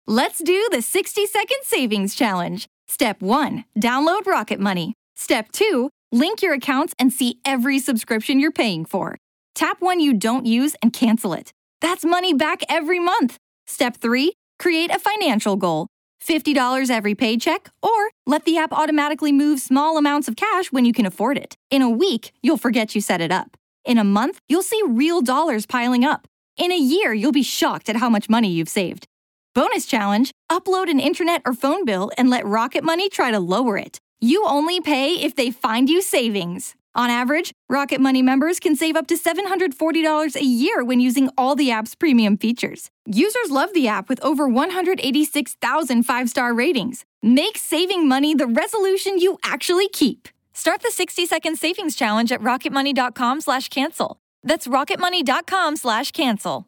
Let's do the 60-second savings challenge. Step 1, download Rocket Money. Step 2, link your accounts and see every subscription you're paying for. Tap one you don't use and cancel it. That's money back every month. Step 3, create a financial goal. $50 every paycheck, or let the app automatically move small amounts of cash when you can afford it. In a week, you'll forget you set it up. In a month, you'll see real dollars piling up. In a year, you'll be shocked at how much money you've saved. Bonus challenge, upload an internet or phone bill and let Rocket Money try to lower it. You only pay if they find you savings. On average, Rocket Money members can save up to $740 a year when using all the app's premium features. Users love the app with over 186,000 five-star ratings. Make saving money the resolution you actually keep. Start the 60-second savings challenge at rocketmoney.com/cancel. That's rocketmoney.com/cancel.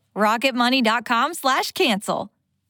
rocketmoney.com/cancel.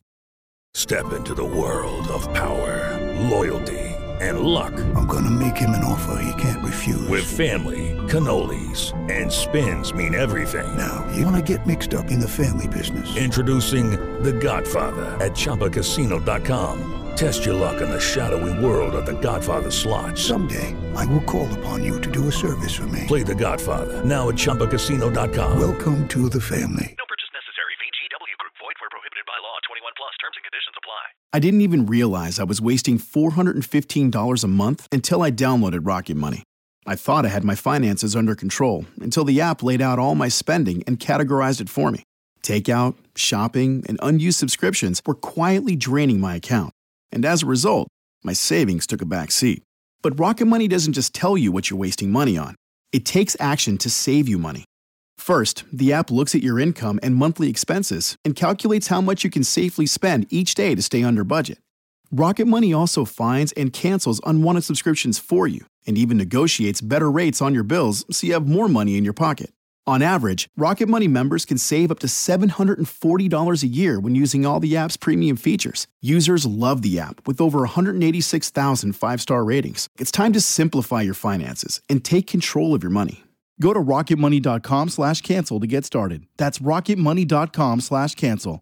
Step into the world of power, loyalty, and luck. I'm gonna make him an offer he can't refuse. With family, cannolis, and spins mean everything. Now, you wanna get mixed up in the family business. Introducing The Godfather at ChumbaCasino.com. Test your luck in the shadowy world of The Godfather slot. Someday, I will call upon you to do a service for me. Play The Godfather now at ChumbaCasino.com. Welcome to the family. No purchase necessary. VGW Group. Void where prohibited by law. 21 plus. Terms and conditions apply. I didn't even realize I was wasting $415 a month until I downloaded Rocket Money. I thought I had my finances under control until the app laid out all my spending and categorized it for me. Takeout, shopping, and unused subscriptions were quietly draining my account. And as a result, my savings took a back seat. But Rocket Money doesn't just tell you what you're wasting money on. It takes action to save you money. First, the app looks at your income and monthly expenses and calculates how much you can safely spend each day to stay under budget. Rocket Money also finds and cancels unwanted subscriptions for you and even negotiates better rates on your bills so you have more money in your pocket. On average, Rocket Money members can save up to $740 a year when using all the app's premium features. Users love the app with over 186,000 five-star ratings. It's time to simplify your finances and take control of your money. Go to rocketmoney.com/cancel to get started. That's rocketmoney.com/cancel.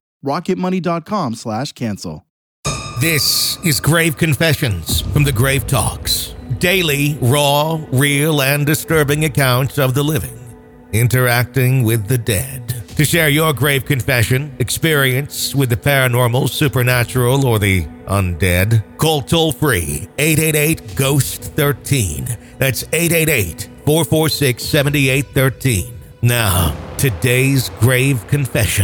rocketmoney.com/cancel. This is Grave Confessions from the Grave Talks. Daily, raw, real, and disturbing accounts of the living interacting with the dead. To share your grave confession, experience with the paranormal, supernatural, or the undead, call toll-free 888-GHOST-13. That's 888-446-7813. Now, today's grave confession.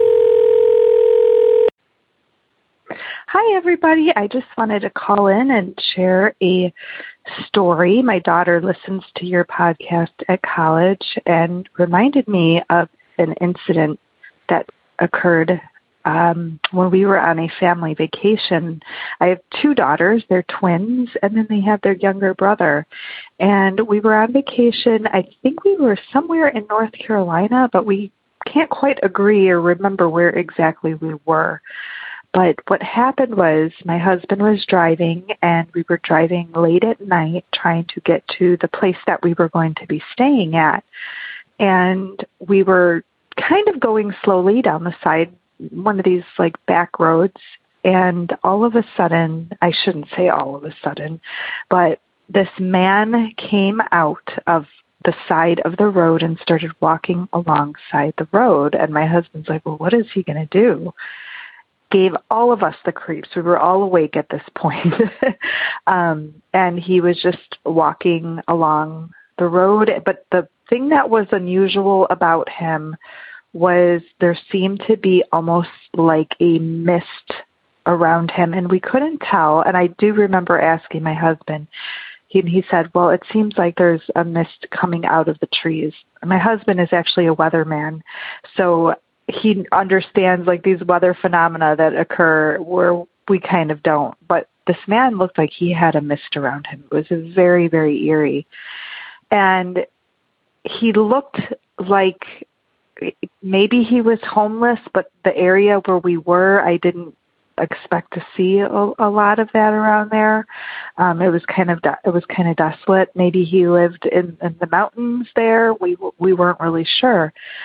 Hi, everybody. I just wanted to call in and share a story. My daughter listens to your podcast at college and reminded me of an incident that occurred when we were on a family vacation. I have two daughters. They're twins, and then they have their younger brother. And we were on vacation. I think we were somewhere in North Carolina, but we can't quite agree or remember where exactly we were. But what happened was my husband was driving, and we were driving late at night trying to get to the place that we were going to be staying at. And we were kind of going slowly down the side, one of these like back roads. And all of a sudden, I shouldn't say all of a sudden, but this man came out of the side of the road and started walking alongside the road. And my husband's like, well, what is he going to do? Gave all of us the creeps. We were all awake at this point. And he was just walking along the road. But the thing that was unusual about him was there seemed to be almost like a mist around him, and we couldn't tell. And I do remember asking my husband, he said, well, it seems like there's a mist coming out of the trees. My husband is actually a weatherman, so he understands like these weather phenomena that occur where we kind of don't. But this man looked like he had a mist around him. It was very, very eerie. And he looked like maybe he was homeless, but the area where we were, I didn't expect to see a lot of that around there. It was kind of desolate. Maybe he lived in the mountains there. We weren't really sure.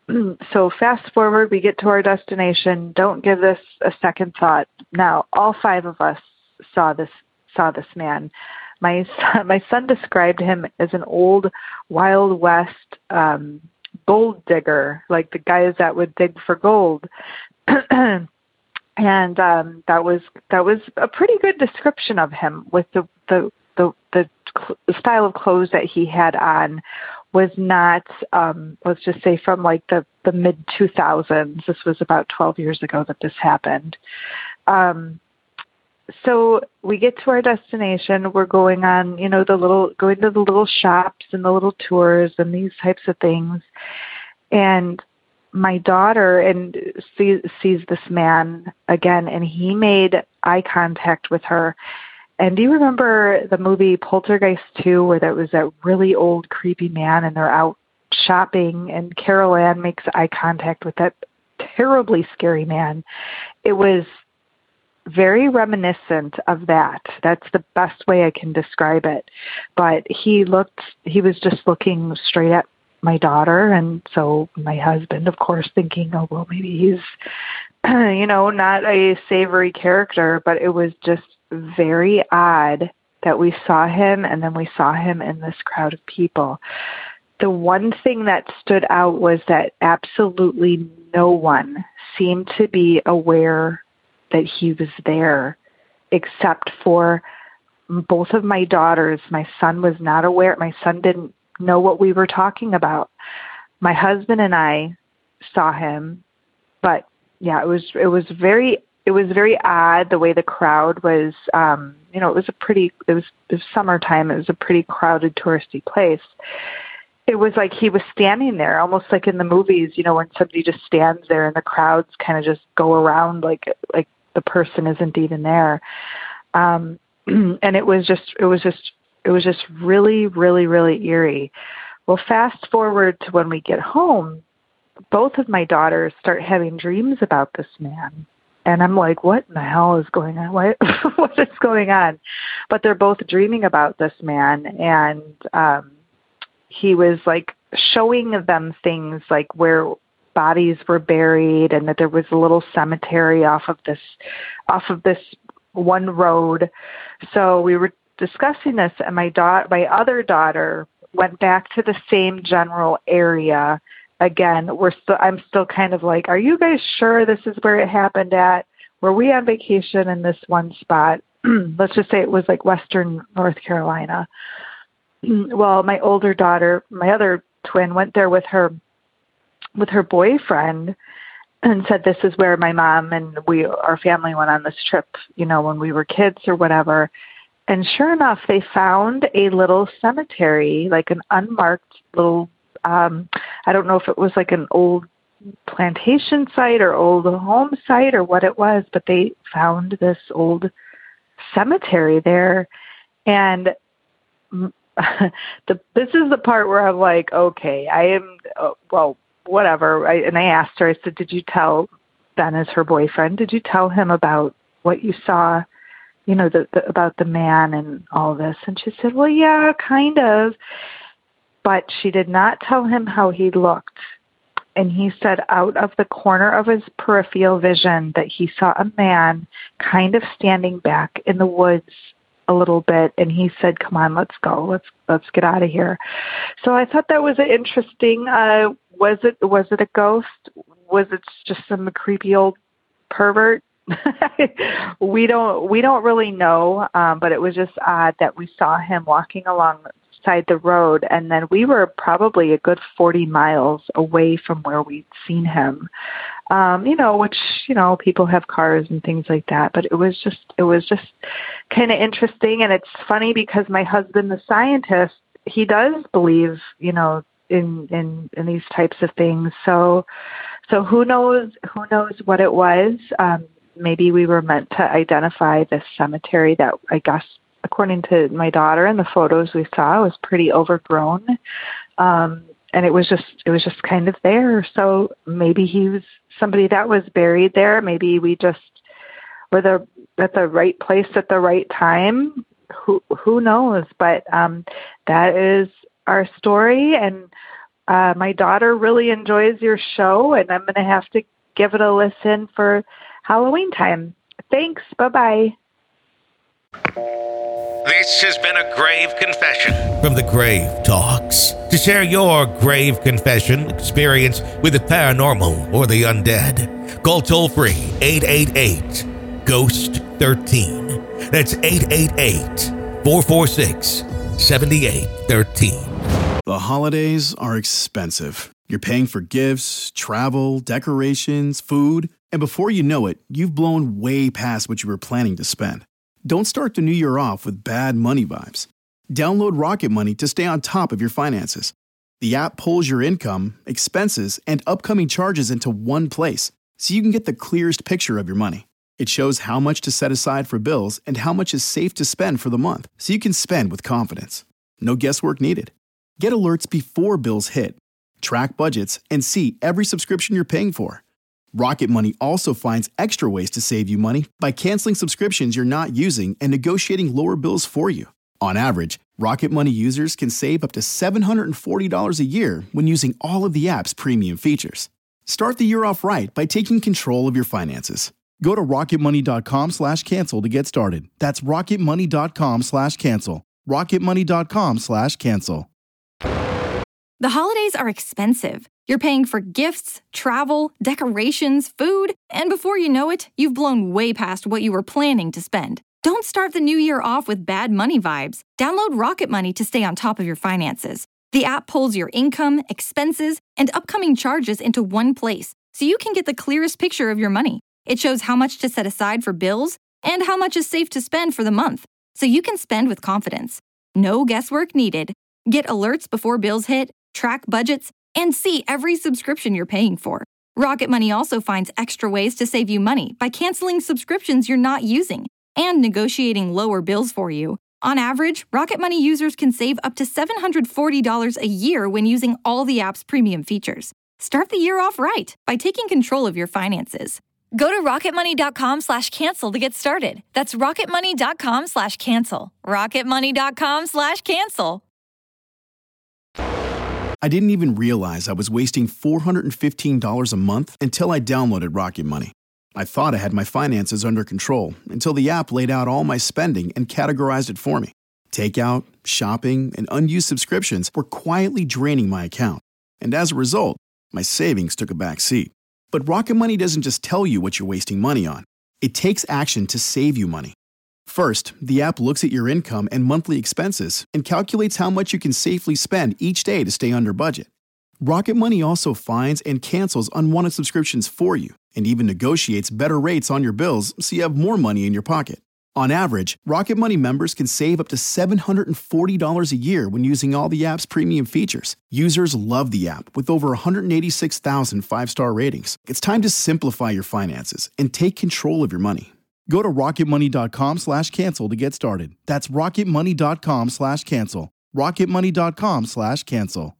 So fast forward, we get to our destination. Don't give this a second thought. Now, all 5 of us saw this man. My son described him as an old Wild West gold digger, like the guys that would dig for gold. And that was a pretty good description of him. With the style of clothes that he had on was not, let's just say, from like the mid 2000s. This was about 12 years ago that this happened. So we get to our destination. We're going on, going to the little shops and the little tours and these types of things. And my daughter sees this man again, and he made eye contact with her. And do you remember the movie Poltergeist 2, where there was that really old, creepy man, and they're out shopping, and Carol Ann makes eye contact with that terribly scary man? It was very reminiscent of that. That's the best way I can describe it. But he was just looking straight at my daughter, and so my husband, of course, thinking, oh, well, maybe he's, not a savory character, but it was just very odd that we saw him, and then we saw him in this crowd of people. The one thing that stood out was that absolutely no one seemed to be aware that he was there, except for both of my daughters. My son was not aware. My son didn't know what we were talking about. My husband and I saw him, but yeah, it was very odd the way the crowd was. It was summertime. It was a pretty crowded, touristy place. It was like he was standing there, almost like in the movies, when somebody just stands there and the crowds kind of just go around like the person isn't even there. And it was just really, really, really eerie. Well, fast forward to when we get home, both of my daughters start having dreams about this man. And I'm like, what in the hell is going on? What is going on? But they're both dreaming about this man. And he was like showing them things like where bodies were buried, and that there was a little cemetery off of this one road. So we were discussing this, and my other daughter went back to the same general area. Again, I'm still kind of like, are you guys sure this is where it happened at? Were we on vacation in this one spot? Let's just say it was like Western North Carolina. Well, my older daughter, my other twin, went there with her boyfriend and said, this is where my mom and our family went on this trip, when we were kids or whatever. And sure enough, they found a little cemetery, like an unmarked little, I don't know if it was like an old plantation site or old home site or what it was, but they found this old cemetery there. And this is the part where I'm like, okay, whatever. And I asked her, I said, did you tell Ben, as her boyfriend, did you tell him about what you saw, about the man and all this? And she said, well, yeah, kind of. But she did not tell him how he looked. And he said out of the corner of his peripheral vision that he saw a man kind of standing back in the woods a little bit. And he said, come on, let's go. Let's get out of here. So I thought that was interesting. Was it a ghost? Was it just some creepy old pervert? We don't really know. But it was just odd that we saw him walking alongside the road, and then we were probably a good 40 miles away from where we'd seen him. Which people have cars and things like that, but it was just kind of interesting. And it's funny because my husband, the scientist, he does believe, in these types of things. So who knows what it was. Maybe we were meant to identify this cemetery that, I guess, according to my daughter and the photos we saw, was pretty overgrown. And it was just kind of there. So maybe he was somebody that was buried there. Maybe we just were at the right place at the right time. Who knows? But that is our story. And My daughter really enjoys your show, and I'm going to have to give it a listen for Halloween time. Thanks. Bye-bye. This has been a grave confession from the Grave Talks. To share your grave confession experience with the paranormal or the undead, call toll-free 888-GHOST-13. That's 888-446-7813. The holidays are expensive. You're paying for gifts, travel, decorations, food, and before you know it, you've blown way past what you were planning to spend. Don't start the new year off with bad money vibes. Download Rocket Money to stay on top of your finances. The app pulls your income, expenses, and upcoming charges into one place, so you can get the clearest picture of your money. It shows how much to set aside for bills and how much is safe to spend for the month, so you can spend with confidence. No guesswork needed. Get alerts before bills hit, track budgets, and see every subscription you're paying for. Rocket Money also finds extra ways to save you money by canceling subscriptions you're not using and negotiating lower bills for you. On average, Rocket Money users can save up to $740 a year when using all of the app's premium features. Start the year off right by taking control of your finances. Go to rocketmoney.com/cancel to get started. That's rocketmoney.com/cancel. rocketmoney.com/cancel. The holidays are expensive. You're paying for gifts, travel, decorations, food, and before you know it, you've blown way past what you were planning to spend. Don't start the new year off with bad money vibes. Download Rocket Money to stay on top of your finances. The app pulls your income, expenses, and upcoming charges into one place, so you can get the clearest picture of your money. It shows how much to set aside for bills and how much is safe to spend for the month, so you can spend with confidence. No guesswork needed. Get alerts before bills hit, track budgets, and see every subscription you're paying for. Rocket Money also finds extra ways to save you money by canceling subscriptions you're not using and negotiating lower bills for you. On average, Rocket Money users can save up to $740 a year when using all the app's premium features. Start the year off right by taking control of your finances. Go to rocketmoney.com/cancel to get started. That's rocketmoney.com/cancel. rocketmoney.com/cancel. I didn't even realize I was wasting $415 a month until I downloaded Rocket Money. I thought I had my finances under control until the app laid out all my spending and categorized it for me. Takeout, shopping, and unused subscriptions were quietly draining my account. And as a result, my savings took a back seat. But Rocket Money doesn't just tell you what you're wasting money on. It takes action to save you money. First, the app looks at your income and monthly expenses and calculates how much you can safely spend each day to stay under budget. Rocket Money also finds and cancels unwanted subscriptions for you and even negotiates better rates on your bills so you have more money in your pocket. On average, Rocket Money members can save up to $740 a year when using all the app's premium features. Users love the app with over 186,000 five-star ratings. It's time to simplify your finances and take control of your money. Go to rocketmoney.com/cancel to get started. That's rocketmoney.com/cancel. rocketmoney.com/cancel.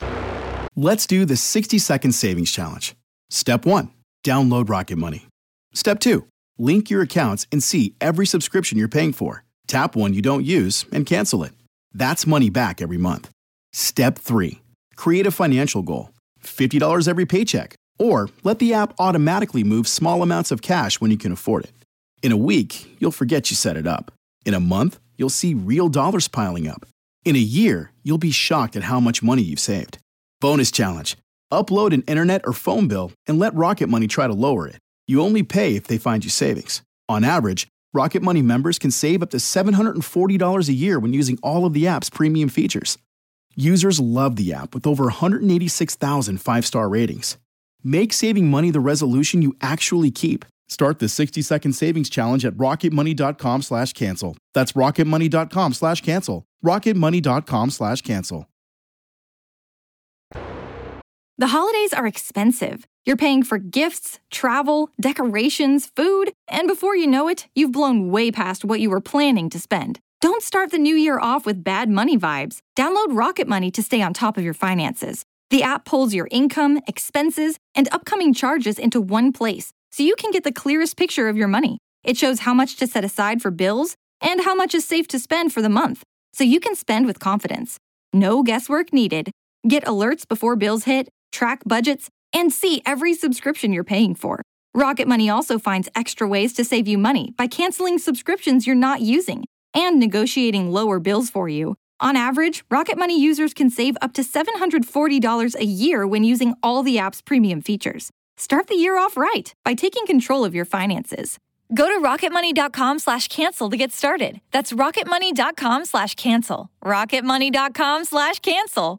Let's do the 60-second savings challenge. Step 1, download Rocket Money. Step 2, link your accounts and see every subscription you're paying for. Tap one you don't use and cancel it. That's money back every month. Step 3, create a financial goal. $50 every paycheck. Or let the app automatically move small amounts of cash when you can afford it. In a week, you'll forget you set it up. In a month, you'll see real dollars piling up. In a year, you'll be shocked at how much money you've saved. Bonus challenge. Upload an internet or phone bill and let Rocket Money try to lower it. You only pay if they find you savings. On average, Rocket Money members can save up to $740 a year when using all of the app's premium features. Users love the app with over 186,000 five-star ratings. Make saving money the resolution you actually keep. Start the 60-second savings challenge at rocketmoney.com/cancel. That's rocketmoney.com/cancel. rocketmoney.com/cancel. The holidays are expensive. You're paying for gifts, travel, decorations, food, and before you know it, you've blown way past what you were planning to spend. Don't start the new year off with bad money vibes. Download Rocket Money to stay on top of your finances. The app pulls your income, expenses, and upcoming charges into one place, so you can get the clearest picture of your money. It shows how much to set aside for bills and how much is safe to spend for the month, so you can spend with confidence. No guesswork needed. Get alerts before bills hit, track budgets, and see every subscription you're paying for. Rocket Money also finds extra ways to save you money by canceling subscriptions you're not using and negotiating lower bills for you. On average, Rocket Money users can save up to $740 a year when using all the app's premium features. Start the year off right by taking control of your finances. Go to rocketmoney.com/cancel to get started. That's rocketmoney.com/cancel. rocketmoney.com/cancel.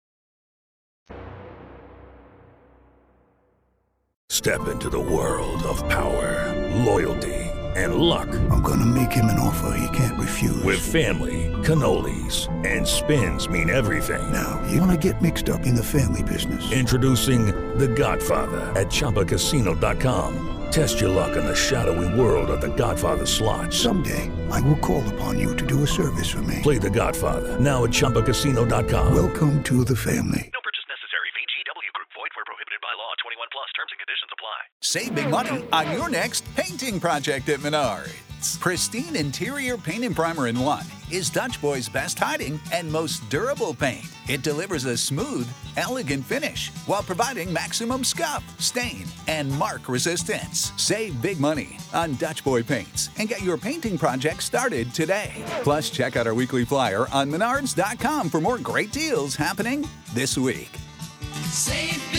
Step into the world of power, loyalty, and luck. I'm going to make him an offer he can't refuse. With family, cannolis, and spins mean everything. Now, you want to get mixed up in the family business. Introducing The Godfather at ChumbaCasino.com. Test your luck in the shadowy world of The Godfather slot. Someday, I will call upon you to do a service for me. Play The Godfather now at ChumbaCasino.com. Welcome to the family. No purchase necessary. VGW Group. Void where prohibited by law. 21 plus. Terms and conditions apply. Save big money on your next painting project at Menards. Pristine interior paint and primer in one is Dutch Boy's best hiding and most durable paint. It delivers a smooth, elegant finish while providing maximum scuff, stain, and mark resistance. Save big money on Dutch Boy paints and get your painting project started today. Plus, check out our weekly flyer on Menards.com for more great deals happening this week. Save